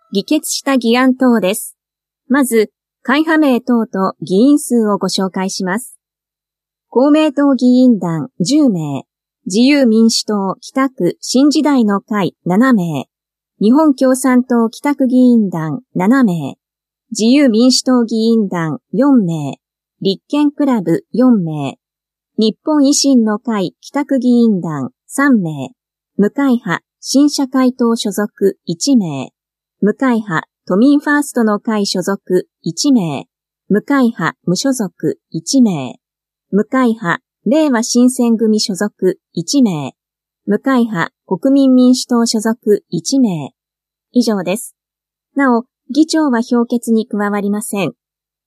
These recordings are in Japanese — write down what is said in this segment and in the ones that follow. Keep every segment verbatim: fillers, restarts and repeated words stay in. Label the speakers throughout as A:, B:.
A: 議決した議案等です。まず、会派名等と議員数をご紹介します。公明党議員団じゅうめい、自由民主党北区新時代の会ななめい、日本共産党北区議員団ななめい、自由民主党議員団よんめい、立憲クラブよんめい、日本維新の会北区議員団さんめい、無会派新社会党所属いちめい、無会派都民ファーストの会所属いちめい、無会派無所属いちめい、無会派令和新選組所属いちめい、無会派国民民主党所属いちめい。以上です。なお、議長は表決に加わりません。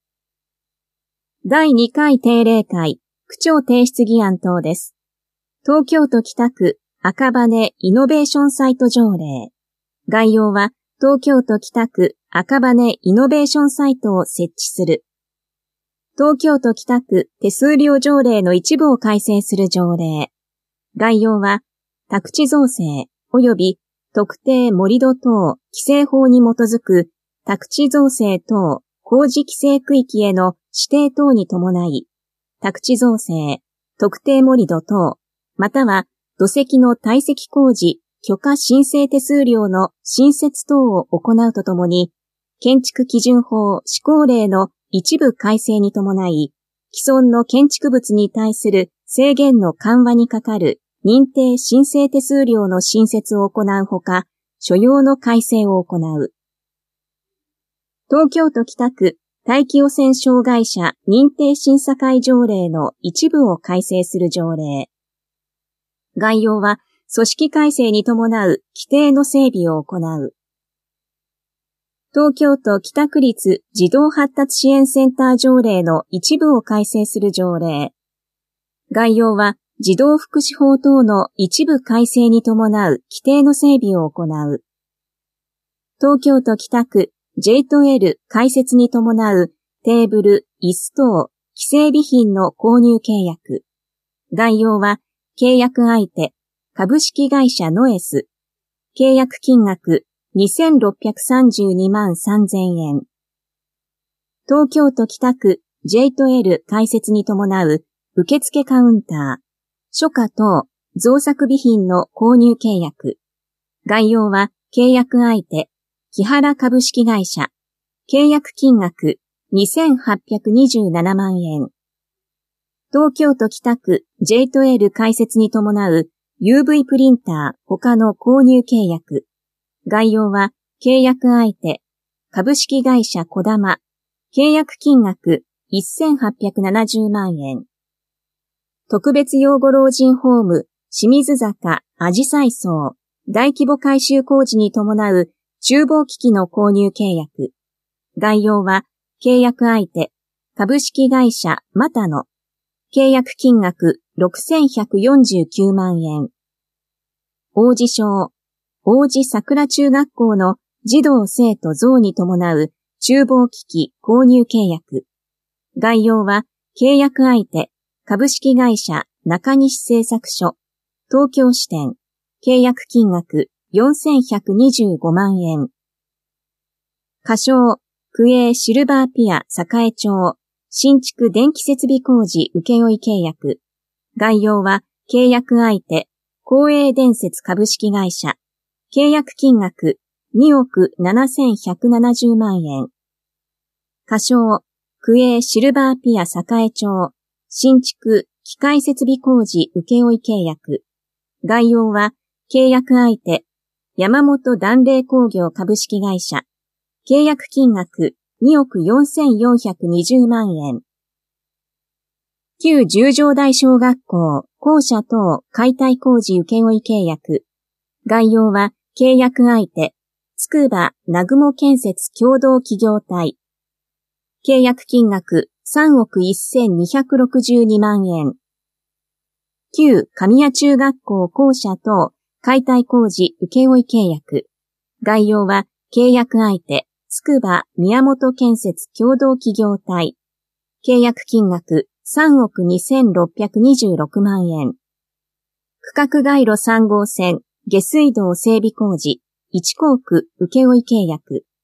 A: だいにかい定例会、区長提出議案等です。東京都北区赤羽イノベーションサイト条例。概要は、東京都北区赤羽イノベーションサイトを設置する。東京都北区手数料条例の一部を改正する条例。概要は、宅地造成及び特定盛土等規制法に基づく宅地造成等工事規制区域への指定等に伴い、宅地造成、特定盛土等、または土石の堆積工事許可申請手数料の新設等を行うとともに、建築基準法施行令の一部改正に伴い、既存の建築物に対する制限の緩和にかかる認定申請手数料の新設を行うほか、所要の改正を行う。東京都北区大気汚染障害者認定審査会条例の一部を改正する条例。概要は、組織改正に伴う規定の整備を行う。東京都北区立児童発達支援センター条例の一部を改正する条例。概要は、児童福祉法等の一部改正に伴う規定の整備を行う。東京都北区 ジェイトゥエル 開設に伴うテーブル、椅子等、既製備品の購入契約。概要は、契約相手、株式会社ノエス。契約金額にせんろっぴゃくさんじゅうにまんさんぜんえん。東京都北区 ジェイトゥエル 開設に伴う受付カウンター。書家等、造作備品の購入契約。概要は、契約相手、木原株式会社。契約金額、にせんはっぴゃくにじゅうななまんえん。東京都北区 ジェイトゥエル 開設に伴う ユーブイ プリンター他の購入契約。概要は、契約相手、株式会社こだま。契約金額、せんはっぴゃくななじゅうまんえん。特別養護老人ホーム、清水坂、あじさい荘、大規模改修工事に伴う厨房機器の購入契約。概要は、契約相手、株式会社またの。契約金額ろくせんひゃくよんじゅうきゅうまんえん。王子小、王子桜中学校の児童生徒増に伴う厨房機器購入契約。概要は、契約相手、株式会社中西製作所、東京支店、契約金額よんせんひゃくにじゅうごまんえん。仮称、区営シルバーピア栄町、新築電気設備工事請負契約。概要は、契約相手、光栄電設株式会社。契約金額におくななせんひゃくななじゅうまんえん。仮称、区営シルバーピア栄町、新築機械設備工事請負契約。概要は、契約相手、山本断冷工業株式会社。契約金額におくよんせんよんひゃくにじゅうまんえん。旧十条台小学校、校舎等解体工事請負契約。概要は、契約相手、つくば南雲建設共同企業体。契約金額さんおくせんにひゃくろくじゅうにまんえん。旧神谷中学校校舎等解体工事請負契約。概要は、契約相手、つくば宮本建設共同企業体。契約金額さんおくにせんろっぴゃくにじゅうろくまんえん。区画街路さんごうせん下水道整備工事、一工区請負契約。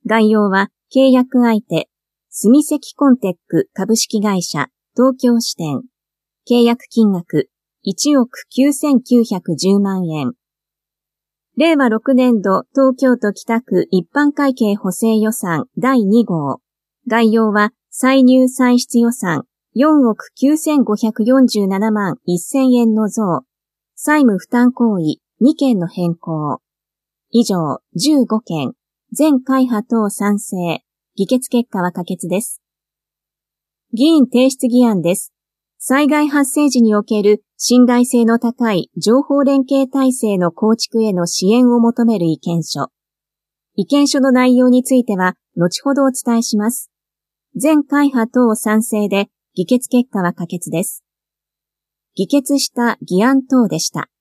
A: 概要は契約相手、住関コンテック株式会社東京支店。契約金額いちおくきゅうせんきゅうひゃくじゅうまんえん。れいわろくねんど東京都北区一般会計補正予算だいにごう。概要は歳入歳出予算よんおくきゅうせんごひゃくよんじゅうななまんせんえんの増。債務負担行為にけんの変更。以上じゅうごけん。全会派等賛成。議決結果は可決です。議員提出議案です。災害発生時における信頼性の高い情報連携体制の構築への支援を求める意見書。意見書の内容については後ほどお伝えします。全会派等賛成で議決結果は可決です。議決した議案等でした。